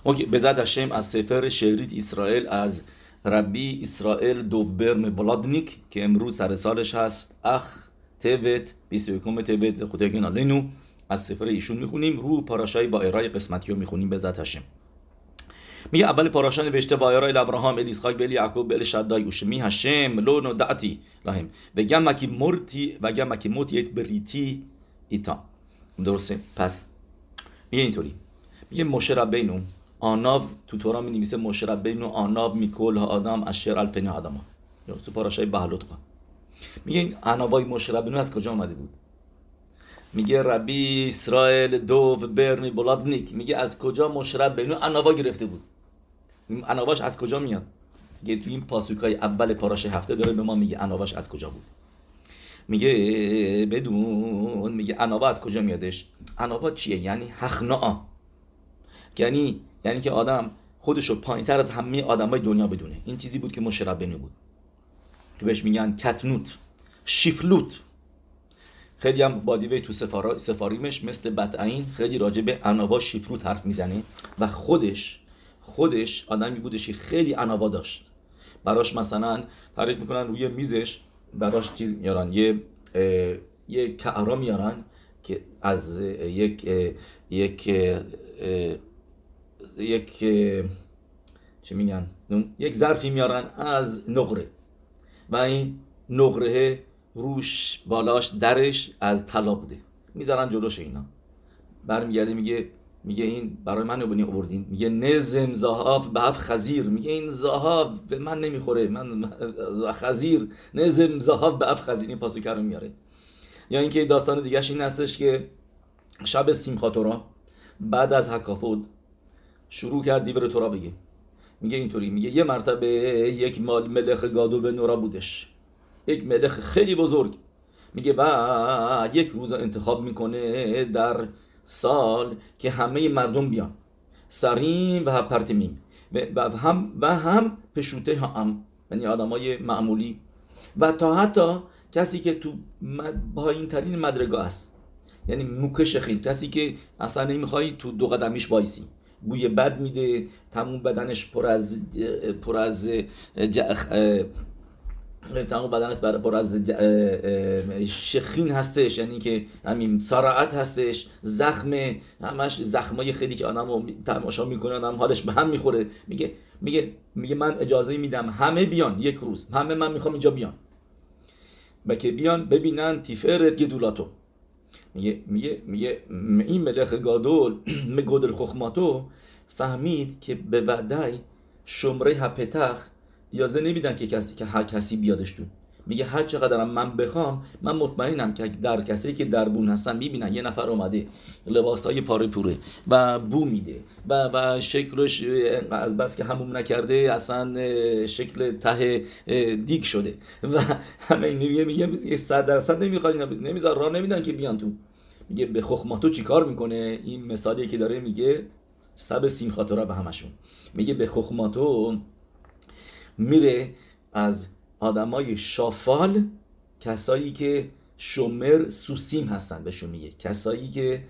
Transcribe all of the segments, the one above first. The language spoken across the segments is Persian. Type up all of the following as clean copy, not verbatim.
اوکی، بذات هشم از سفر شعریت اسرائیل از ربی اسرائیل دوبرم بلادنیک که امروز سر سالش هست اخ تبت 21 تبت خدایگین آلینو. از سفر ایشون میخونیم، رو پاراشای با ارای قسمتی رو میخونیم بذات هشم. میگه اول پاراشا نوشته با ارای ابراهام ال اسحاق بل یعقوب بل شدای اوشمی هشم لو نودعتی لهم و گم کی مرتی و گم کی موتیت بریتی ایتا. درسته؟ پس میگه اینطوری، میگه موشه ربینو آناو تو تورا می نویسه موشه ربینو آناو میکل ها آدم اشیر الپنی آدم یا تو پاراشای بهلوتقا. میگه این آناوای موشه ربینو از کجا آمده بود؟ میگه ربی اسرائیل دوو برنی بلادنیک، میگه از کجا موشه ربینو آناوا گرفته بود؟ آناواش از کجا میاد؟ میگه تو این پاسوکای اول پاراشه هفته داره به ما میگه آناواش از کجا بود. میگه بدون، میگه آناوا از کجا میادش؟ آناوا چیه؟ یعنی حخناء، یعنی که آدم خودشو پایینتر از همه آدمای دنیا بدونه. این چیزی بود که موشه ربینی بود که بهش میگن کتنوت، شیفلوت. خیلی هم بادیوی تو سفاریمش مثل بطعین خیلی راجع به آناوا شیفلوت حرف میزنه و خودش آدمی بودش که خیلی آناوا داشت. براش مثلا تعریف میکنن روی میزش براش چیز میارن، یه کعرا میارن که از یک چه میگن، یک ظرفی میارن از نقره و این نقره روش بالاش درش از طلا بوده، میذارن جلوش اینا. برمیگرده میگه این برای من نبونی آوردین؟ میگه نزم زهاف به اف خزیر، میگه این زهاف به من نمیخوره، من خزیر، نزم زهاف به اف خزیر. این پاسوکر رو میاره. یا اینکه داستان دیگهش این هستش که شب سیمخات تورا بعد از حکافود شروع کرد دیور تورا بگه. میگه اینطوری، میگه یه مرتبه یک ملخ گادو به نورا بودش، یک ملخ خیلی بزرگ. میگه و یک روز انتخاب میکنه در سال که همه مردم بیان، سریم و پرتمیم و هم پشوته هم، یعنی آدمای معمولی و تا حتی کسی که تو پایین ترین مدرگاه است، یعنی موکه شخین، کسی که اصلا نمیخوای تو دو قدمیش بایسی، بوی بد میده، تمام بدنش پر از تمام بدنش پر از شخین هستش، یعنی که همین سرعت هستش، زخم، همش زخمای خیلی که آدمو تماشا میکنه آدم حالش به هم میخوره. میگه من اجازه میدم همه بیان یک روز، همه من میخوام اینجا بیان و که بیان ببینن تیفرت گدولاتو. میگه این ملخ گادول مگودل خخماتو فهمید که به وعدای شمره هپتخ اجازه نمیدن که هر کسی بیادش تو. میگه هر چقدر من بخوام، من مطمئنم که در کسایی که دربون هستن میبینن یه نفر اومده لباسای پاره پوره و بو میده و شکلش از بس که هموم نکرده اصلا شکل ته دیگ شده و همه این میگه 100% نمیذار راه نمیدن که بیان تو. میگه به خخماتو چیکار میکنه؟ این مثالی که داره میگه سب سیمخات را به همشون. میگه به خخماتو میره از آدمای شافال، کسایی که شومر سوسیم هستن بهشون میگه، کسایی که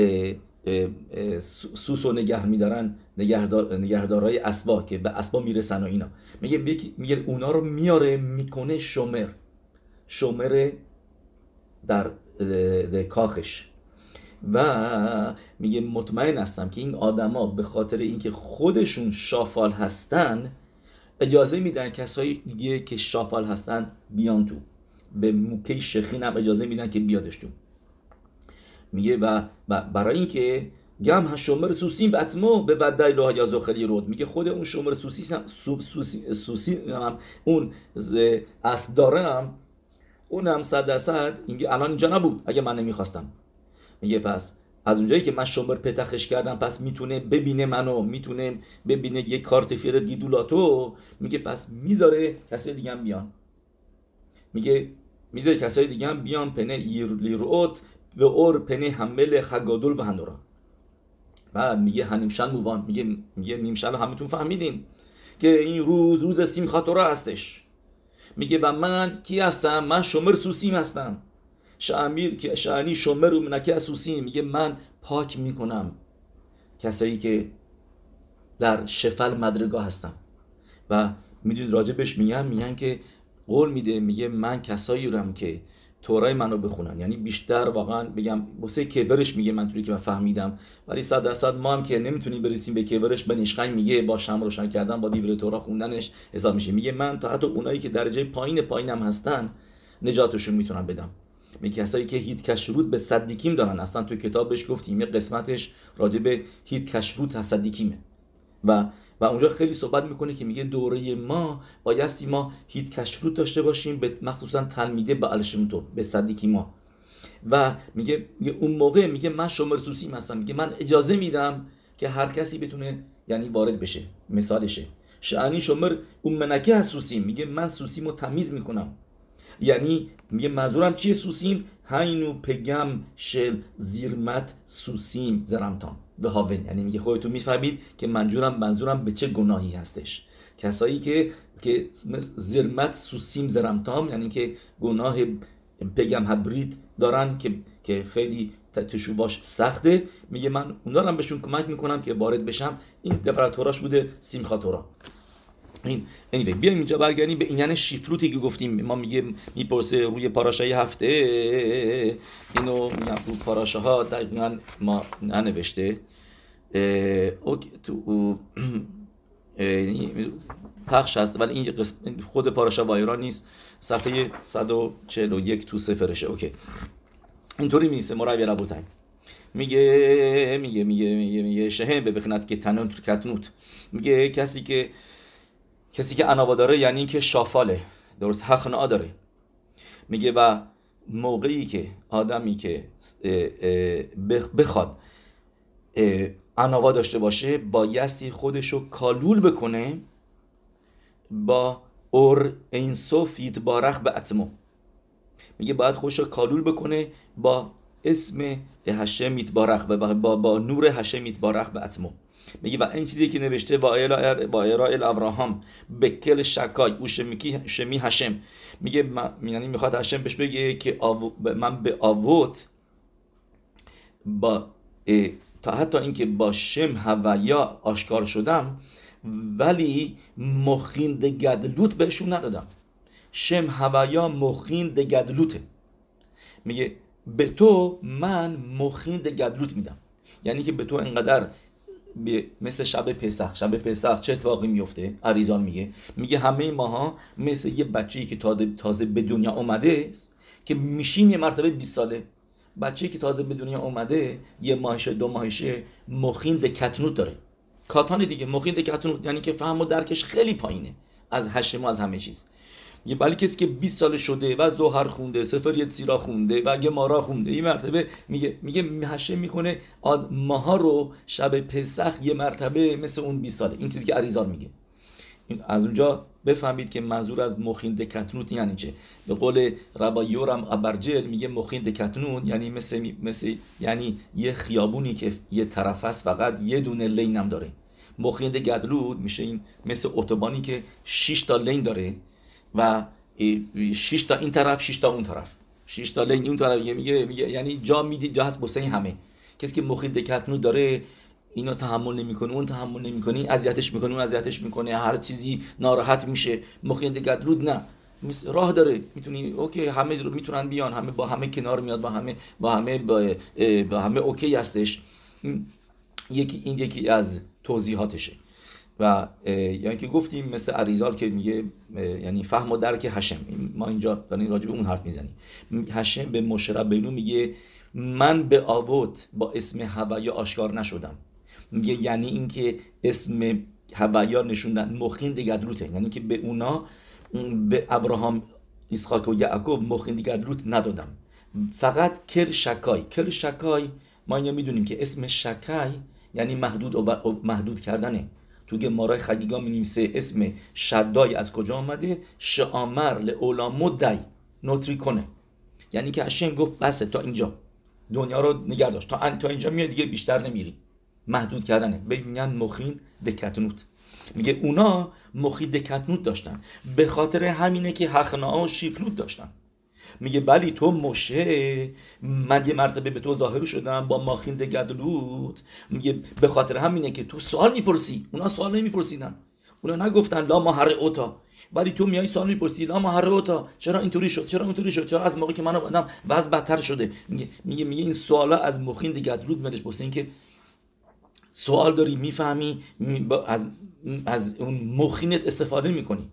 سوس و نگه میدارن، نگهدارای اسبا که به اسبا میرسن و اینا. میگه اونا رو میاره میکنه شومر در کاخش و میگه مطمئن هستم که این آدما به خاطر اینکه خودشون شافال هستن اجازه میدن کسایی دیگه که شافال هستن بیان تو، به موکه شخین هم اجازه میدن که بیادش تو. میگه و برای اینکه گم شومر سوسیم بعتمو به ودای لوها یا زخری رود، میگه خود اون شومر سوسی هم اون اسب دارم، اونم 100% اینگه الان اینجا نبود اگه من نمیخواستم. میگه پس از اونجایی که من شومر پتخش کردم پس میتونه ببینه منو، میتونه ببینه یک کارت فیرت گیدولاتو. میگه پس میذاره کسای دیگه هم بیان، میگه میذاره کسای دیگه هم بیان پنه لیروت به اور پنه حمل خگادول به هندورا. و میگه هنیمشن مووان، میگه نیمشن رو همتون فهمیدین که این روز سیمخات تورا هستش. میگه و من کی هستم؟ من شومر سوسیم هستم، شامیر که شانی شومر و منکه سوسیم. میگه من پاک میکنم کسایی که در شفل مدرگاه هستم و میدونید راجبش میگن که قول میده، میگه من کسایی رم که تورای منو بخونن، یعنی بیشتر واقعا بگم واسه کبرش میگه، من طوری که من فهمیدم، ولی 100% ما هم که نمیتونیم برسیم به کبرش، به نشخای میگه با شمع روشن کردن با دیور تورا خوندنش حساب میشه. میگه من تا حتی اونایی که درجه پایینم هستن نجاتشون میتونم بدم. میگه کسایی که هیت کشروت به صدیکیم دارن، اصلا تو کتابش گفتیم یه قسمتش راجع به هیت کشروت صدیکیمه و اونجا خیلی صحبت میکنه که میگه دوره ما بایستی ما هیت کشروت داشته باشیم، به مخصوصا تلمیده به الشمتو به صدیکی ما. و میگه اون موقع میگه من شومر سوسیم هستم، میگه من اجازه میدم که هر کسی بتونه یعنی وارد بشه. مثالشه شعنی شومر اون منکه از سوسیم، میگه من سوسیمو تمیز میکنم. یعنی میگه منظورم چیه سوسیم؟ هینو پگم شل زیرمت سوسیم زرمتان به هاون، یعنی میگه خودتون میفهمید که منظورم به چه گناهی هستش. کسایی که زیرمت سوسیم زرمتان، یعنی که گناه پگم هبرید دارن که خیلی تشوباش سخته، میگه من اونا رو هم بهشون کمک میکنم که وارد بشم. این دپراتوراش بوده سیمخات تورا. anyway بیایم اینجا برگردیم به این یعنی شیفلوتی که گفتیم. ما میپرسه روی پاراشای هفته، اینو میگم رو پاراشاها دقیقا ما ننوشته تو پخش هست، ولی این قسم خود پاراشا وایرا نیست، صفحه 141 تو سفرشه. اوکی اینطوری میگه مرای ربوتای میگه شهم به بخنت که تنون کتنوت، میگه کسی که عناوا داره یعنی که شافاله، درست حقنا داره. میگه و موقعی که آدمی که بخواد عناوا داشته باشه بایستی خودشو کالول بکنه با اور اینسوف یتبارخ به عظمو. میگه باید خودشو کالول بکنه با اسم هشم یتبارخ، با نور هشم یتبارخ به عظمو. میگه و این چیزی که نوشته با ایرائل ابراهام به کل شکای او شمی هشم، میگه یعنی میخواد هشم بهش بگه که من به آوت با تا حتی اینکه با شم هویا آشکار شدم ولی مخین ده گدلوت بهشون ندادم. شم هویا مخین ده گدلوته، میگه به تو من مخین ده گدلوت میدم، یعنی که به تو انقدر مثل شب پسح چه اتفاقی میفته؟ اریزان میگه همه ماها مثل یه بچه‌ای که تازه به دنیا اومده است که میشیم یه مرتبه 20 ساله. بچه‌ای که تازه به دنیا اومده یه ماهشه 2 ماهشه مخین ده کتنوت داره، کاتان دیگه مخین ده کتنوت، یعنی که فهم و درکش خیلی پایینه از هشم و از همه چیز. یه ولی کسی که 20 سال شده و زهر خونده، سفر یتسیرا خونده و گمارا خونده، این مرتبه میگه هشم میکنه ماها رو شب پسح یه مرتبه مثل اون 20 ساله. این چیزی که اریزان میگه. از اونجا بفهمید که منظور از مخین دکتنوت یعنی چه. به قول ربا یورم ابرجل میگه مخین دکتنوت یعنی مثل یعنی یه خیابونی که یه طرف است فقط یه دونه لین هم داره. مخین دگدلود میشه این مثل اتوبانی که 6 تا لین داره و 6 تا این طرف 6 تا اون طرف، 6 تا لین اون طرف. میگه یعنی جا میدید جا هست بسه همه. کسی که مخین دکتنوت داره اینو تحمل نمیکنه، اون تحمل نمیکنه، اذیتش میکنه، اون اذیتش میکنه، هر چیزی ناراحت میشه. مخین دگدلود نه، راه داره، میتونی اوکی همه رو میتونن بیان، همه با همه کنار میاد، با همه اوکی هستش. این یکی از توضیحاتشه. و یعنی که گفتیم مثل اریزال که میگه یعنی فهم و درک هشم، ما اینجا داریم راجع به اون حرف میزنیم. هشم به مشه ربینو میگه من به آوت با اسم هویا آشکار نشدم. میگه یعنی اینکه اسم هویا نشوندن مخین دگدلوته، یعنی که به اونا، به ابراهام اسحاق و یعقوب مخین دگدلوت ندادم، فقط کل شکای ما اینو میدونیم که اسم شکای یعنی محدود کردنه. تو گمارای خگیگا می‌نویسه اسم شدای از کجا آمده؟ شامر لعولامو دی نوتری کنه، یعنی که هشم گفت بسه تا اینجا دنیا رو نگه داشت، تا اینجا میاد دیگه بیشتر نمیری. محدود کردنه. بگن مخین دکتنوت. میگه اونا مخین دکتنوت داشتن، به خاطر همینه که حخنا و شیفلوت داشتن. میگه ولی تو موشه، من یه مرتبه به تو ظاهر شدم با ماخین گدلود. میگه به خاطر همینه که تو سوال میپرسی، اونا سوال نمیپرسیدن، اونا نگفتن لا مهر اوتا، ولی تو میای سوال میپرسی لا مهر اوتا، چرا اینطوری شد، چرا اونطوری شد، چرا از موقعی که منو آدم وضع بدتر شده. میگه این سوالا از مخین گدلود میادش، واسه اینکه سوال داری میفهمی، از اون مخینت استفاده میکنی.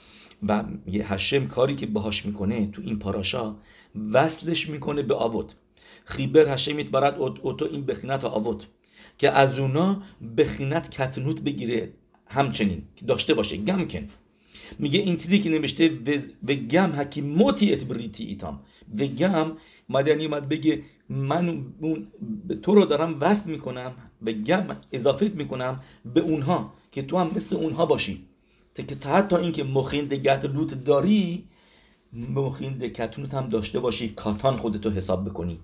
و یه هشم کاری که باهاش میکنه تو این پاراشا، وصلش میکنه به آبود. خیبر هشم یتبارک اوتو این بخینت آبود، که از اونا بخینت کتنوت بگیره، همچنین داشته باشه گم کن. میگه این چیزی که نوشته و گم حکی موتی ات بریتی ایتام، و گم اومد بگه من تو رو دارم وصل میکنم، و گم اضافه میکنم به اونها که تو هم مثل اونها باشی، که حتی اینکه مخیند گتلوت داری، مخیند کتنوت هم داشته باشی، کاتان خودتو حساب بکنی.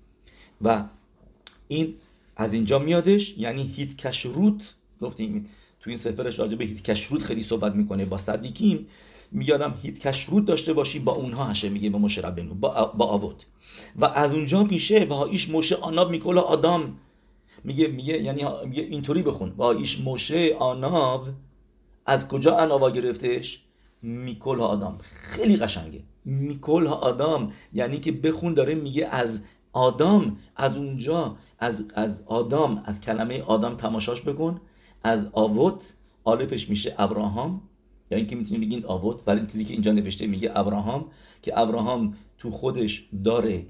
و این از اینجا میادش، یعنی هیت کشروت. گفتیم تو این سفرش راجع به هیت کشروت خیلی صحبت میکنه با صدیقیم. میادم هیت کشروت داشته باشی با اونها، هشه میگه به موشه ربنو با آوت. و از اونجا میشه و ایش موشه آناب میکل آدم. میگه یعنی میگه اینطوری بخون، با ایش موشه آناب، از کجا اناوا گرفتش؟ میکل ها آدم. خیلی قشنگه میکل ها آدم، یعنی که بخون داره میگه از آدم، از اونجا، از آدم، از کلمه آدم تماشاش بکن، از آوت، آلفش میشه ابراهام، یعنی که میتونی بگین آوت، ولی چیزی که اینجا نوشته میگه ابراهام، که ابراهام تو خودش داره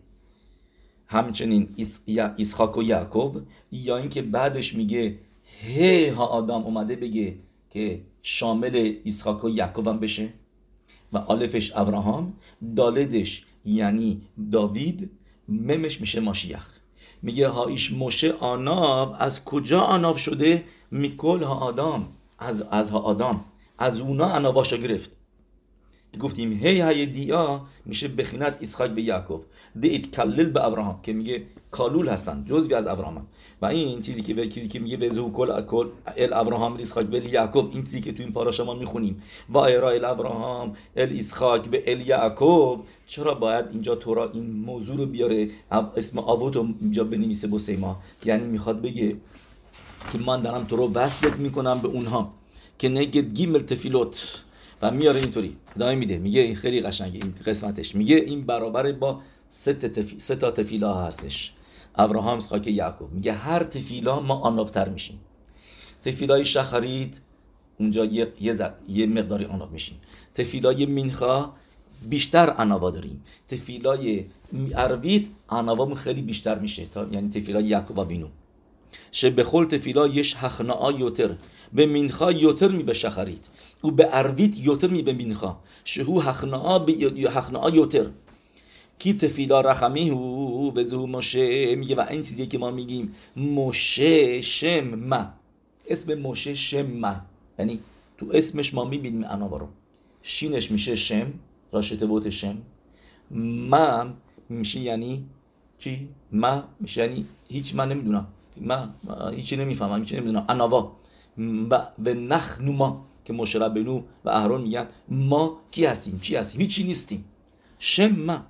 همچنین اسحاق و یعقوب. یا اینکه بعدش میگه هی ها آدم اومده بگه که شامل اسحاق و یعقوب هم بشه، و آلفش ابراهام، دالدش یعنی داوید، ممش میشه ماشیخ. میگه ها ایش موشه آناب، از کجا آناب شده؟ میکل ها آدم، از ها آدم، از اونا اناباشا گرفت. گفتیم هی دیا میشه بخینت اسحاق به یعقوب، دیت کلل به ابراهام، که میگه کالول هستن، جزوی از ابراهام. و این چیزی که میگه وزو کل ال ابراهام اسحاق به یعقوب، این چیزی که تو این پاراشا ما میخونیم و ال ابراهام ال اسحاق به ال یعقوب، چرا باید اینجا تورا این موضوع رو بیاره، اسم آبود رو اینجا بنویسه بوسیما؟ یعنی میخواد بگه که من دارم تو رو وصلت میکنم به اونها، که نگید گیمل تفیلوت. و میاره اینطوری ادامه میده، میگه این خیلی قشنگه این قسمتش، میگه این برابر با سه تا تفیلا هستش، ابراهام، اسحاق، یعقوب. میگه هر تفیلا ما آنابتر میشیم. تفیلای شخرید اونجا یه مقداری آناب میشیم، تفیلای منخا بیشتر اناوا داریم، تفیلای عربیت اناوامون خیلی بیشتر میشه، تا یعنی تفیلای یعقوب بینو به خل تفیلا یش هخنا'a یوتر، به منخا یوتر می به شخرید، و به عربیت یوتر می به منخا، شهو هخنا'a یوتر، کی تفیلا رخمی هو و زهو موشه. میگه و این چیزی که ما میگیم موشه شم ما، اسم موشه شم ما، یعنی تو اسمش ما میبینیم اناوا رو. شینش میشه شم، راشته بوت شم، ما میشه یعنی چی؟ ما میشه یعنی هیچ، من نمیدونم، من هیچی نمیفهمم، هیچی نمیدونم، اناوا. و نخنوما که موشه ربنو و اهرون میگن ما کی هستیم، چی هستیم، هیچی نیستیم. شم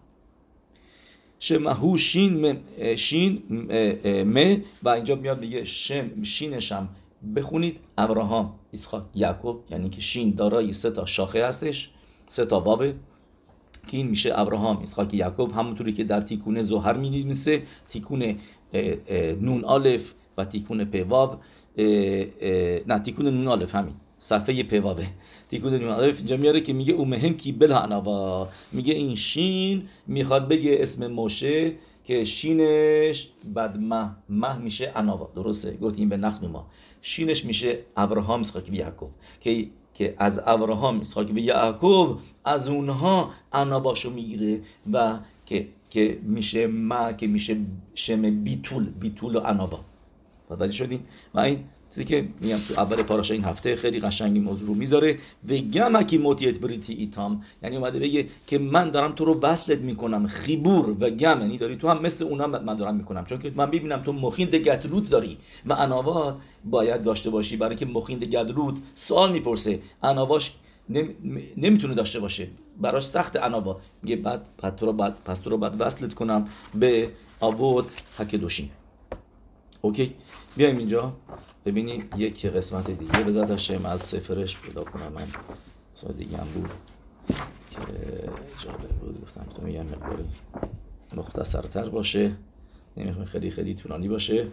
هو شین مه، و اینجا میاد میگه شینشم بخونید ابراهام، اسحاق، یعقوب، یعنی که شین دارای سه تا شاخه هستش، سه تا بابه، که این میشه ابراهام، اسحاق، یعقوب. همونطوری که در تیکونه زهر می‌نویسه، تیکونه نون الف و تیکونه پیواو، نه تیکونه نون الف همین صفحه پیواوه، تیکونه نون الف اینجا میاره که میگه او مهم کی بلا انوا، میگه این شین میخواد بگه اسم موشه که شینش بعد مه میشه انوا، درسته؟ گفتیم به نخنوما، شینش میشه ابراهام، اسحاق و یعقوب، که از ابراهام، اسحاق و یعقوب از اونها اناباشو میگیره، و که میشه ما، که میشه شم بیتول و انابا. متوجه شدین؟ و این چیزی که میگم تو اول پاراشا این هفته خیلی قشنگی موضوع رو میذاره، و گمکی موتیت بریتی ایتام، یعنی اومده بگه که من دارم تو رو وصلت میکنم، خیبور و گم، یعنی داری تو هم مثل اونا من دارم میکنم، چون که من ببینم تو مخیند گدلود داری و اناوا باید داشته باشی، برای که مخیند گدلود سوال میپرسه، اناواش نمیتونه داشته باشه، براش سخت انابا. میگه بعد پس تو رو بعد وصلت کنم به آبود هکدوشین. اوکی، بیایم اینجا ببینیم یک قسمت دیگه بذار داشتم از سفرش پیدا کنم. من قسمت دیگه هم بود که جالب بود، گفتم تو میگم مقداری مختصرتر باشه، نمیخوام خیلی طولانی باشه.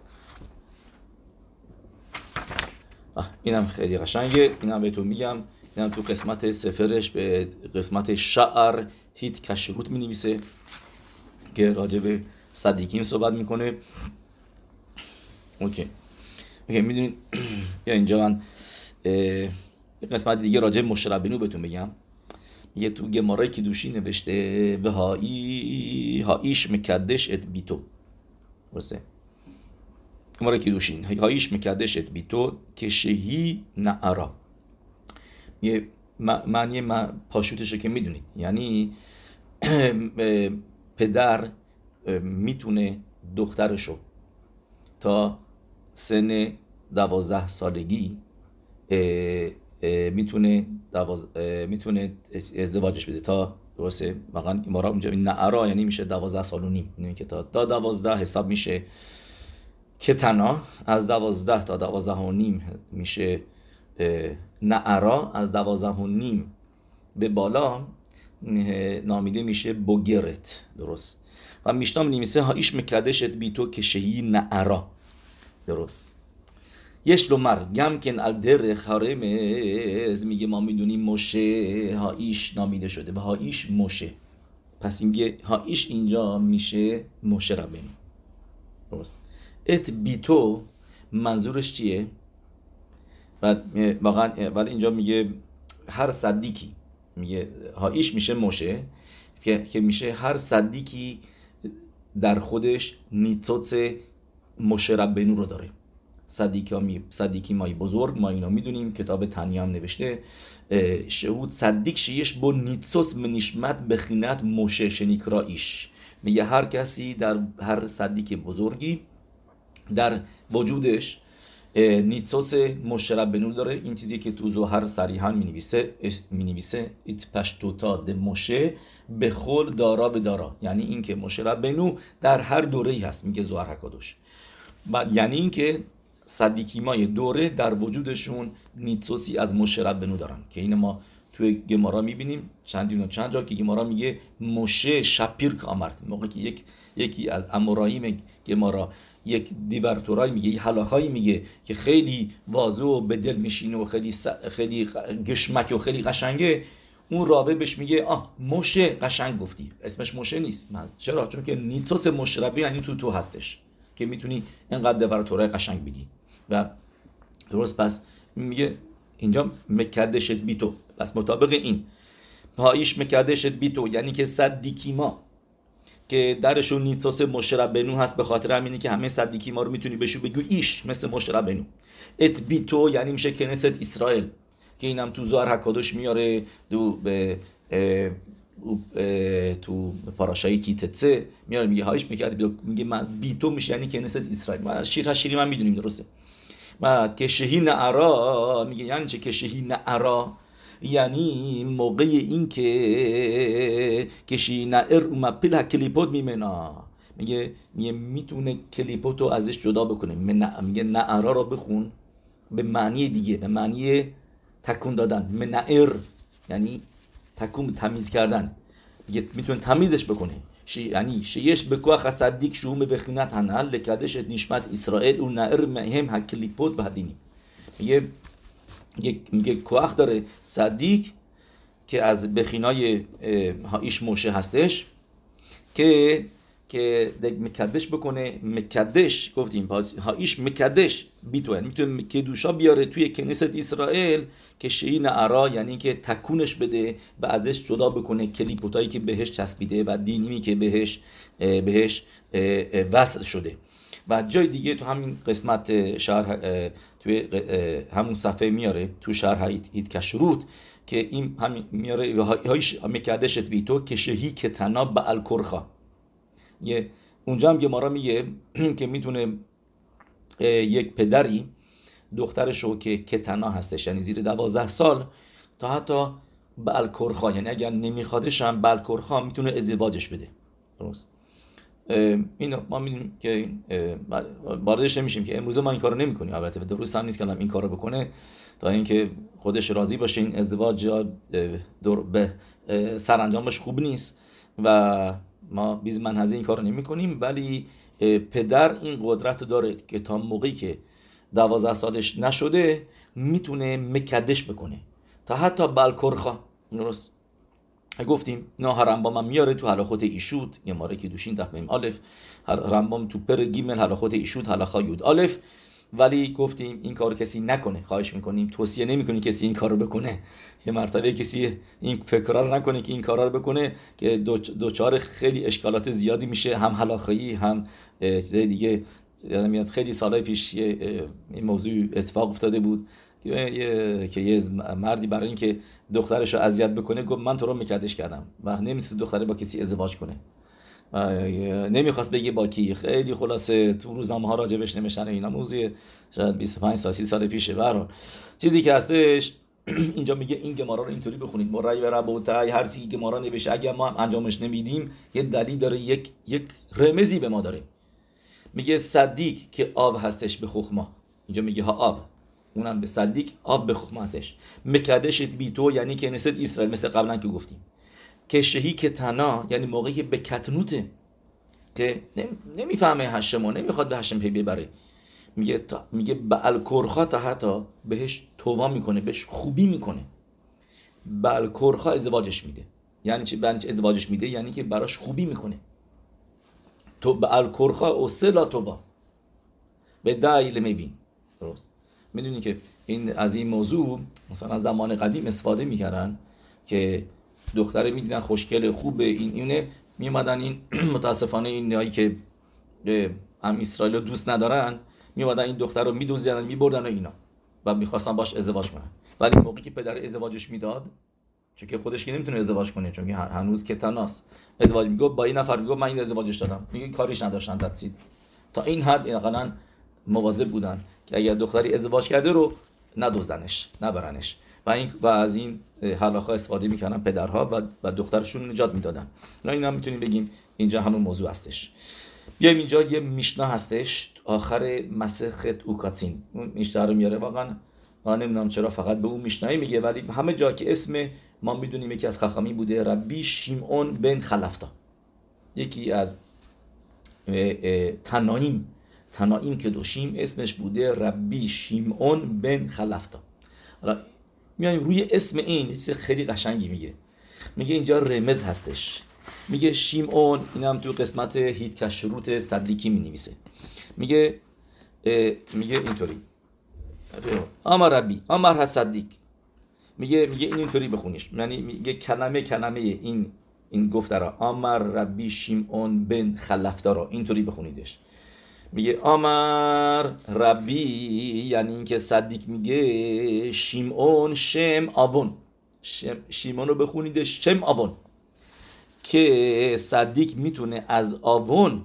اینم خیلی قشنگه، اینم بهتون میگم. اینم تو قسمت سفرش به قسمت شعر هیت کشروت می نویسه که راجع به صدیقین صحبت میکنه. اوکی میدونید یا اینجا من قسمت دیگه راجع به مشه ربینو بهتون بگم. یه تو گمارای کیدوشی نوشته به هایش مکدش ات بیتو، درسته؟ گمارای کیدوشین هایش مکدش ات بیتو که شهی نعرا. یه معنی پاشوتشه که میدونید، یعنی پدر میتونه دخترشو تا سن 12 سالگی میتونه ازدواجش بده تا، درسته؟ واقعا ما اونجا نعرا یعنی میشه 12 سال و نیم، یعنی که تا 12 حساب میشه کتنا، از 12 تا 12 و نیم میشه نعرا، از 12 و نیم به بالا نامیده میشه بوگرت، درست؟ و میشنا می‌نویسه هایش مکدشت بیتو که شهی نعرا، درست؟ یش لومر گم کن الدر خارمز، میگه ما میدونیم مشه هایش نامیده شده و هایش مشه، پس میگه هایش اینجا میشه مشه ربینو، درست؟ ات بیتو منظورش چیه؟ واقعا ولی اینجا میگه هر صدیقی، میگه هایش میشه مشه که میشه هر صدیقی در خودش نیتوت مشه ربینو رو داره. صدیقی مای بزرگ، ما اینو میدونیم، کتاب تنیا هم نوشته شهود صدیق شیش با نیتسوس منیشمت بخینت مشه شنیکرایش. میگه هر کسی در هر صدیق بزرگی در وجودش نیتسوس مشه ربینو داره. این چیزی که تو زوهر صریحاً مینویسه ایت پشتوتا ده مشه به خل دارا به دارا، یعنی این که مشه ربینو در هر دوره‌ای هست، میگه زوهر حکادوش. یعنی این که صدیقیمای دوره در وجودشون نیتسوسی از مشه ربینو دارن، که این ما توی گمارا میبینیم چند جا که گمارا میگه مشه شپیر که آمرد، موقعی که یکی از امورایم گمارا یک دیورتورای میگه، یک حلاخایی میگه که خیلی واضح و به دل میشینه و خیلی گشمک و خیلی قشنگه، اون راوی بهش میگه مشه قشنگ گفتی، اسمش مشه نیست. چرا؟ چون که نیتوس مشه ربینو یعنی تو هستش که میتونی اینقدر دیورتورای قشنگ بگی. و درست پس میگه اینجا مکدشت بیتو، پس مطابق این هایش مکدشت بیتو یعنی که صدیقی ما که درشون نیتسوس مشه ربینو هست، به خاطر همینه که همه صدیقی ما رو میتونی بهشو بگو ایش مثل مشه ربینو. ات بیتو یعنی میشه کنست اسرائیل، که اینم تو زوهر حکادوش میاره تو پاراشای کیتتسه میاره، میگه هایش میگه من بیتو میشه یعنی کنست اسرائیل. ما از شیری من میدونیم، درسته؟ بعد که شهی نعرا میگه یعنی چه که شهی نعرا؟ یعنی موقع این که شهی نعر اومد پیل کلیپوت میمنا، میگه میتونه کلیپوتو ازش جدا بکنه. میگه نعرا رو بخون به معنی دیگه، به معنی تکون دادن. منعر یعنی تکون، تمیز کردن، میتونه تمیزش بکنه. یعنی شیش بکوخ صدیق شوم بخینت هنال لکدش نیشمت اسرائیل و نعر مهم هکلیپوت و هدینی. میگه کوخ داره صدیق که از بخینای هایش موشه هستش که مکدش بکنه. مکدش گفتیم هایش مکدش بیتو، یعنی میتونه کدوشا بیاره توی کنیست اسرائیل که شهی نعرا یعنی که تکونش بده و ازش جدا بکنه کلیپوتایی که بهش چسبیده و دینیمی که بهش وصل شده. و جای دیگه تو همین قسمت شرح توی همون صفحه میاره تو شرح هیت کشروت که این همین میاره هایش مکدشت بیتو که شهی کتنا به الکرخا. اونجا هم گمارا میگه که میتونه یک پدری دخترشو که کتنا هستش یعنی زیر 12 سال تا حتی بالکرخا، یعنی اگر نمیخوادش هم بالکرخا میتونه ازدواجش بده. درست. اینو ما میدونیم که واردش نمیشیم که امروز ما این کارو نمیکنیم. البته درست هم نیست که این کارو بکنه تا اینکه خودش راضی باشه این ازدواج به سرانجامش خوب نیست و ما بیز منحزه این کارو نمیکنیم. ولی پدر این قدرت رو داره که تا موقعی که 12 سالش نشده میتونه مکدش بکنه تا حتی بالکرخا. درست. گفتیم نه رمبام هم میاره تو حلاخوت ایشود یه ماره که دوشین تفمیم الف، رمبام تو پر گیمل حلاخوت ایشود حلاخا یود الف. ولی گفتیم این کارو کسی نکنه، خواهش میکنیم، توصیه نمیکنیم کسی این کارو بکنه. یه مرتبه کسی این فکرها رو نکنه که این کارا رو بکنه که دوچار خیلی اشکالات زیادی میشه، هم حلاخایی هم چیزای دیگه. یادم میاد خیلی سالهای پیش این موضوع اتفاق افتاده بود که یه مردی برای اینکه دخترش رو اذیت بکنه گفت من تو رو مکدش کردم و نمیتونه دختره با کسی ازدواج کنه. نمیخواست بگه با کی. خیلی خلاصه تو روزنامه ها راجبش نمیشن. اینا موضوع شاید 25 سال 30 سال پیشه. برای چیزی که هستش اینجا میگه این گمارا رو اینطوری بخونید، مرای و ربوتای، هر چیزی که گمارا نوشته اگه ما هم انجامش نمیدیم یه دلیل داره، یک رمزی به ما داره. میگه صدیق که آو هستش به خخما، اینجا میگه ها آو، اونم به صدیق آو به خخما هستش. مکدشت بی تو یعنی که نسد اسرائیل، مثل قبلا که گفتیم. که شهی که تنا یعنی موقعی که به کتنوته که نمیفهمه هشم و نمیخواد به هشم پی ببره، میگه بالکرخا تا حتی بهش تووا میکنه، بهش خوبی میکنه. بالکرخا ازدواجش میده. یعنی چی؟ ازدواجش میده یعنی که براش خوبی میکنه. تو بالکرخا او سلا تووا به دایل میبین. درست. میدونی که این از این موضوع مثلا زمان قدیم استفاده میکردن که دختره میدیدن خوشگله خوبه، اینه میومدن این متاسفانه این هایی که هم اسرائیل رو دوست ندارن میومدن این دختر رو میدوزیدن میبردن و اینا و میخواستن باش ازدواج کنن. ولی موقعی که پدر ازدواجش میداد، چون که خودش که نمیتونه ازدواج کنه چون که هنوز کتناست، ازدواج میگه با این نفر میگه من این ازدواجش دادم، میگه کاریش نداشتن دادید. تا این حد اینقدر مواظب بودن که اگر دختری ازدواج کرده رو ندوزنش، نبرنش. و از این حلاخا استفاده میکنن پدرها و دخترشون نجات میدادن. اینا هم میتونیم بگیم اینجا همون موضوع هستش. بیایم اینجا یه میشنا هستش آخر مسخت اوکاتین. اون میشنا رو میاره، واقعا من نمیدونم چرا فقط به اون میشنایی میگه، ولی همه جا که اسم ما میدونیم یکی از خخامی بوده، ربی شیمعون بن خلفتا، یکی از تنایم که دوشیم اسمش بوده ربی شیمعون بن خلفتا. حالا میایم روی اسم این چیز خیلی قشنگی میگه اینجا رمز هستش. میگه شیمعون، اینم تو قسمت هیت کشروت صدیقی مینویسه، میگه اینطوری آمار ربی آمار صدیق، میگه این اینطوری بخونیش، یعنی میگه کلمه این گفته را آمار ربی شیمعون بن خلفتا را اینطوری بخونیدش. میگه آمر ربی یعنی اینکه صدیق میگه شیمعون شم آون، شیمعون رو بخونید شم آون، که صدیق میتونه از آون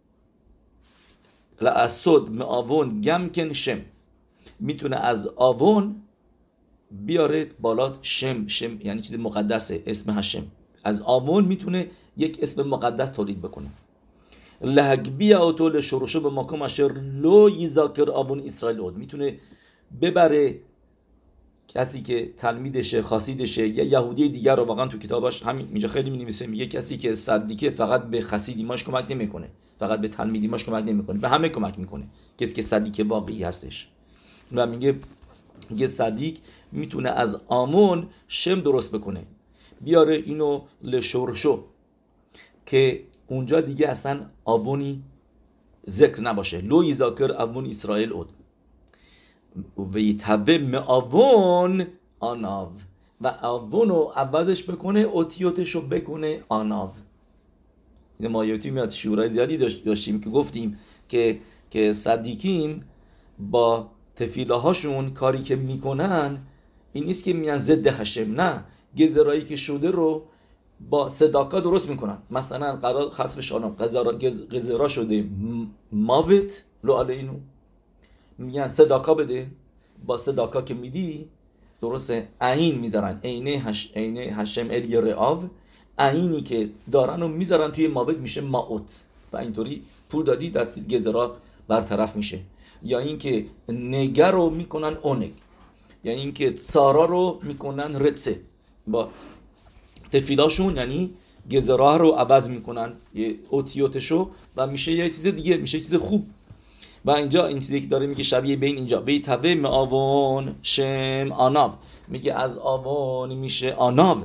لعصد معاون گمکن شم، میتونه از آون بیاره بالات شم یعنی چیز مقدسه، اسم هشم. از آون میتونه یک اسم مقدس تولید بکنه. لهگبی اوتو لشروشو به مکان اشر لو یذاکر آون اسرائیل اود، میتونه ببره کسی که تلمیدشه، خاصیدشه، یا یهودی دیگر رو. واقعا تو کتاباش همین اینجا خیلی می‌نویسه، میگه کسی که صدیقه فقط به خاصیدیماش کمک نمیکنه، فقط به تلمیدیماش کمک نمیکنه، به همه کمک میکنه. کسی که صدیق واقعی هستش. و میگه صدیق میتونه از آمون شم درست بکنه، بیاره اینو لشورشو که اونجا دیگه اصلا آبونی ذکر نباشه. لو یذاکر آبون اسرائیل اود و یتوه معاون آناو، و آونو عوضش بکنه اوتیوتشو بکنه آناو. این مایوتی میاد شورای زیادی داشتیم که گفتیم که صدیقین با تفیله هاشون کاری که میکنن این نیست که میان ضد هشم، نه، گزرایی که شده رو با صداقا درست میکنن. مثلا قرار خصفش آنم گزرا شده ماوت لو علینو، میگن صداقا بده، با صداقا که میدی درسته، عین میذارن، عین هشم ال یرعاو، عینی که دارن رو میذارن توی مابد میشه ماوت و اینطوری پول دادی دست گزرا برطرف میشه. یا اینکه نگر رو میکنن اونگ، یا اینکه سارا رو میکنن رتسه با تفیلاشون، یعنی گزرا رو عوض میکنن یه اوتیوتشو و میشه یه چیز دیگه، میشه چیز خوب. و اینجا این چیزی که داره میگه شبیه بین اینجا بی توه آوون شم آناو، میگه از آوون میشه آناو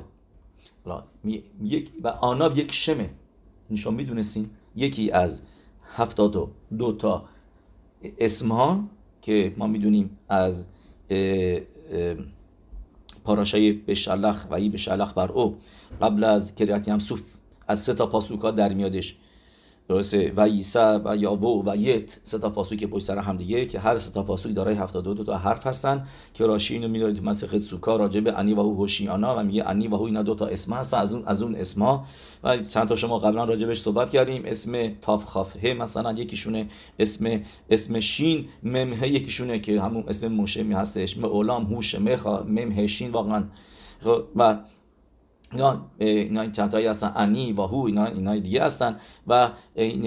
و آناو یک شمه. نشون میدونستین یکی از 72 تا اسمها که ما میدونیم از پاراشای بشلخ و ای بشلخ بر او قبل از کریت یمسوف از 3 تا پاسوکا در میادش، درسته، و عیسی و یابو و یت، 3 تا پاسوک پشت سر هم دیگه که هر 3 تا پاسوک دارای 72 تا حرف هستن که راشی اینو میاره تو مسخ سوکا راجع به انی و هو هوشیانا و میگه انی و هو اینا 2 تا اسم هستن از اون اسما و چند تا شما قبلا راجع بهش صحبت کردیم. اسم تاف خاف ه مثلا یکیشونه، اسم شین مم ه یکیشونه که همون اسم موشه می هستش، اولام هوش مخا مم ه شین واقعا. و اینا چند تایی هستن، انی و هو اینا دیگه هستن و این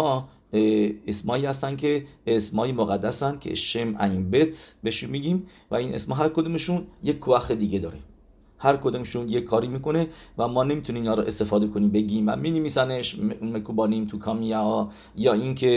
اسمایی هستن که اسمایی مقدسن که شم این بت بهشون میگیم و این اسما هر کدومشون یک کوخ دیگه داره، هر کدومشون یک کاری میکنه و ما نمیتونیم اینا رو استفاده کنیم بگیم و مینیمیسنش مکوبانیم تو کامیا، یا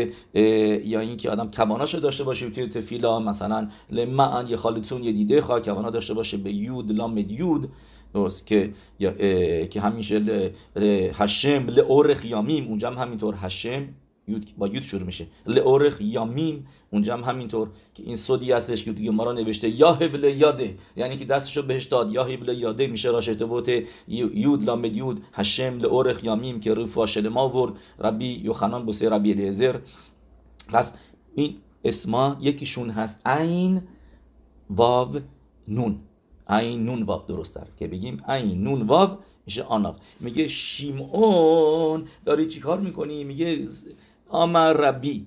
اینکه آدم کواناشو داشته باشه توی تفیلا، مثلا لمعن یه خالتون یه دیده خواه کوانا داشته باشه به یود لامد یود، درست که همیشه هشم لئورخ یامیم، اونجا هم همینطور هشم یود با یود شروع میشه، لئورخ یامیم اونجا هم همینطور که این صدی هستش که توی مارا نوشته یا هبل یاده، یعنی که دستشو بهش داد، یا هبل یاده میشه راشته بوته یود لامد یود هشم لئورخ یامیم که رفا شلما ورد ربی یوحنان بوسه ربی الیعزر. پس این اسما یکیشون هست عین واو نون، عین نون واو درست تر که بگیم عین نون واو میشه آناو. میگه شیمعون داری چی کار میکنی؟ میگه آمر ربی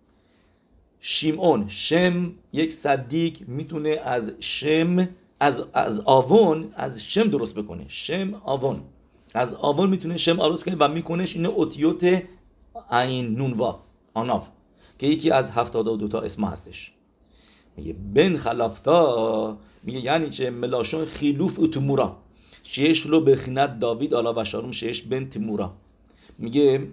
شیمعون، شم یک صدیق میتونه از شم از آون از شم درست بکنه، شم آون از آون میتونه شم درست بکنه و میکنهش اینه اوتیوت عین نون واو آناو که یکی از 72 تا اسم هستش. میگه بن خلافتا، میگه یعنی چه ملاشون خیلوف و تمورا شیش لو بخینت داوید آلا و شارم شیش بن تمورا. میگه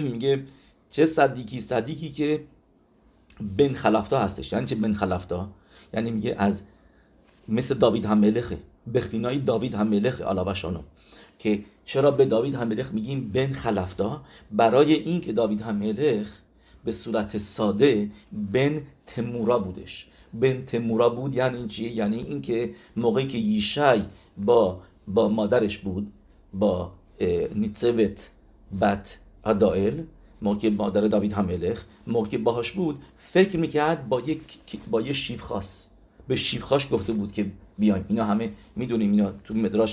چه صدیقی که بن خلافتا هستش. یعنی چه بن خلافتا؟ یعنی میگه از مثل داوید هم ملخه، بخینای داوید هم ملخه آلا و شارم. که چرا به داوید هم ملخ میگیم بن خلافتا؟ برای این که داوید هم ملخ به صورت ساده بن تمورا بودش. بن تمورا بود یعنی چیه؟ یعنی این که موقعی که یشای با مادرش بود، با نیتسوت بت ادائل، موقعی که مادر داوید هملخ موقعی که باهاش بود فکر میکرد با یه شیفخاس، به شیفخاش گفته بود که بیایم. اینا همه میدونیم، اینا تو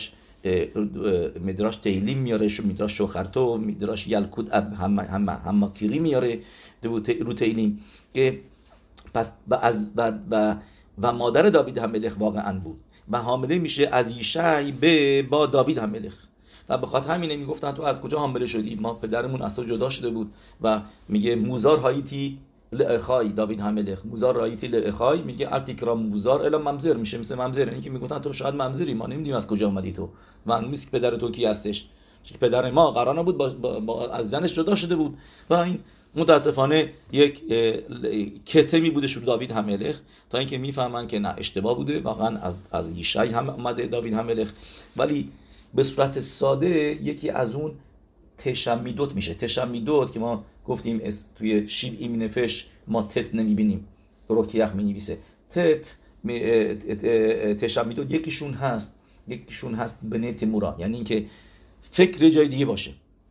مدراش تیلیم میاره، مدراش شوخرتو، مدراش یلکود هم کیری میاره رو تیلیم که پس و مادر داوید هملخ واقعا بود و حامله میشه از یشای با داوید هملخ و به خاطر همینه میگفتن تو از کجا حامله شدی؟ ما پدرمون از تو جدا شده بود. و میگه موزار هایتی لأخای داوید هملخ، موزار هایتی لأخای، میگه ارتیکرا موزار الا ممزر، میشه مثل ممزر، یعنی که میگفتن تو شاید ممزری، ما نمیدونیم از کجا اومدی تو، معلوم نیست که پدر تو کی هستش، که پدر ما قرار نبود با از زنش جدا شده بود. و این متاسفانه یک کتمی بودش رو داوید هملخ تا اینکه میفهمن که نه اشتباه بوده، واقعا از یشای هم اومده داوید هملخ. ولی به صورت ساده یکی از اون تشمیدوت میشه. تشمیدوت که ما گفتیم توی شیب ای مینفش ما تت نمیبینیم، روکیخ مینویسه تت. تشمیدوت یکیشون هست بنه تمورا، یعنی اینکه فکر جای دیگه باشه،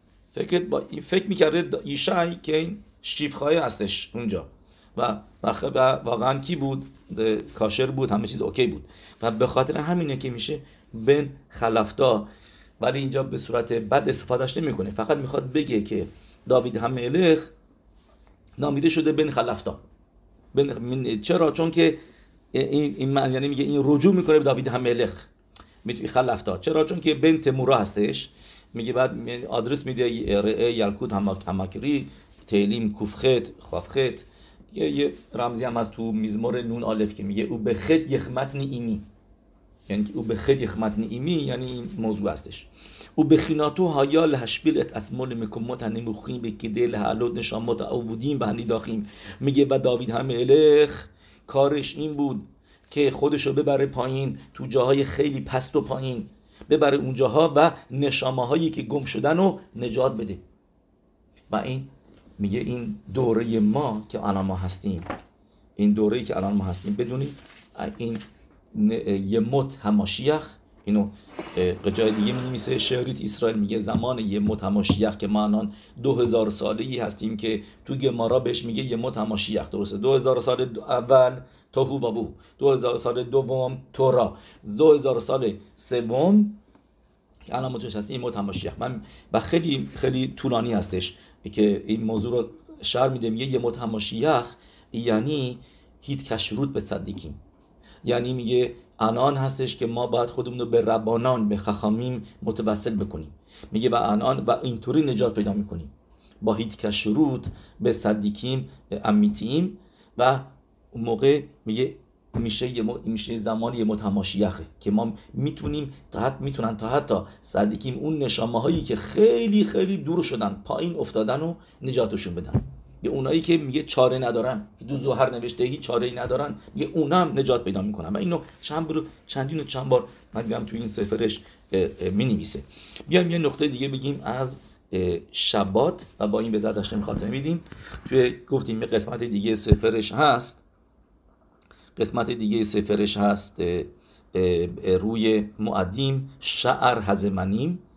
فکر میکرده یشای که این شیفخای هستش اونجا و واقعا کی بود؟ کاشر بود، همه چیز اوکی بود و به خاطر همینه که میشه بن خلفتا. ولی اینجا به صورت بد استفادهش نمیکنه، فقط میخواد بگه که داوید هملخ نامیده شده بن خلفتا. چرا؟ چون که این یعنی میگه این رجوع میکنه به داوید هملخ خلفتا. چرا؟ چون که بن تمورا هستش. میگه بعد آدرس میده یلکوت هماکری تیلیم کوفخت خافخت. یه رمزی هم از تو مزمور نون آلف که میگه او به خد یخمتنی ایمی، یعنی او به خد یخمتنی ایمی یعنی این موضوع هستش. او بخیناتو هایا لهشبیلت اسمال مکمات هنموخیم به کده لحالات نشامات او بودیم به هنی داخیم. میگه و داوید هملخ کارش این بود که خودشو ببره پایین، تو جاهای خیلی پست و پایین ببره اونجاها و نشامه هایی که گم شدن رو نجات بده. و این میگه این دوره ما که الان ما هستیم، این دوره‌ای که الان ما هستیم بدونید این یموت هماشیخ، اینو جای دیگه می‌نویسه شعریت اسرائیل میگه زمان یموت هماشیخ که ما الان 2000 ساله‌ای هستیم که تو گمارا بهش میگه یموت هماشیخ. درسته 2000 سال اول توهو و بو، 2000 سال دوم تورا، 2000 سال سوم که الان متوجه هستیم یموت هماشیخ. من و خیلی خیلی طولانی هستش که این موضوع رو شرح میده. میگه یموت هماشیخ یعنی هیت کشروت به صدیقیم، یعنی میگه الان هستش که ما باید خودمون رو به ربانان به خخامیم متوسل بکنیم. میگه و الان و اینطوری نجات پیدا میکنیم با هیت کشروت به صدیقیم امیتیم. و اون موقع میگه میشه زمان یموت هماشیخه که ما میتونن تا حتی صدیقیم اون نشامه هایی که خیلی خیلی دور شدن پایین افتادن و نجاتشون بدن. یه اونایی که میگه چاره ندارن، دو زهر نوشته هیچ چاره‌ای ندارن، میگه اونا هم نجات پیدا میکنن. و اینو چند بار من دیدم تو این سفرش مینویسه. بیایم یه نقطه دیگه بگیم از شبات و با این به ذاتش خاتمه میدیم. توی گفتیم یه قسمت دیگه سفرش هست روی مؤدیم شعر هزمنیم